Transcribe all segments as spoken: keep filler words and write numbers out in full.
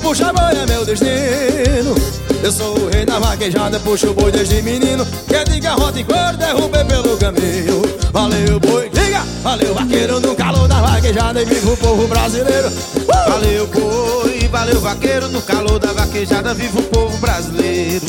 puxar boi é meu destino. Eu sou o rei da vaquejada, puxo o boi desde menino. Quer de garrote e couro, derrubei pelo caminho. Valeu boi, liga, valeu vaqueiro, no calor da vaquejada e viva o povo brasileiro. uh! Valeu boi, valeu vaqueiro, no calor da vaquejada viva o povo brasileiro.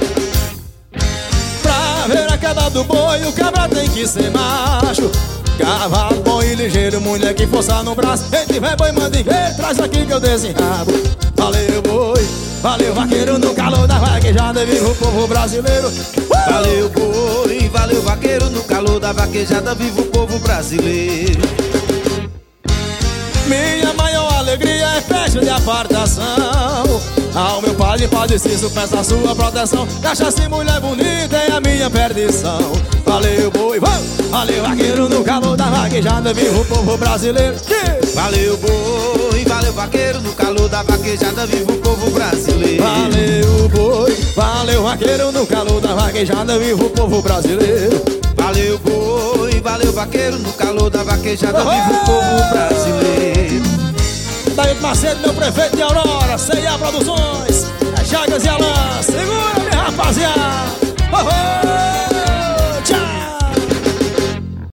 Pra ver a queda do boi, o cabra tem que ser macho. Cavalo bom e ligeiro, mulher que força no braço. Quem tiver boi mandingueiro, traz aqui que eu desenrabo. Valeu boi, valeu vaqueiro, no calor da vaquejada viva o povo brasileiro. uh! Valeu boi, valeu vaqueiro, no calor da vaquejada viva o povo brasileiro. Minha maior alegria é festa de apartação. Ao meu padre, padre Cício, peço a sua proteção. Cachaça e mulher bonita é a minha perdição. Valeu boi, valeu vaqueiro, no calor da vaquejada viva o povo brasileiro. yeah! Valeu boi, valeu vaqueiro, no calor da vaquejada viva o povo brasileiro. Valeu boi, valeu vaqueiro, no calor da vaquejada viva o povo brasileiro. Valeu boi, valeu vaqueiro, no calor da vaquejada viva o povo brasileiro. Daí Macedo, meu prefeito de Aurora, C e A Produções, é Chagas e Alain. Segura, minha rapaziada. oh, oh.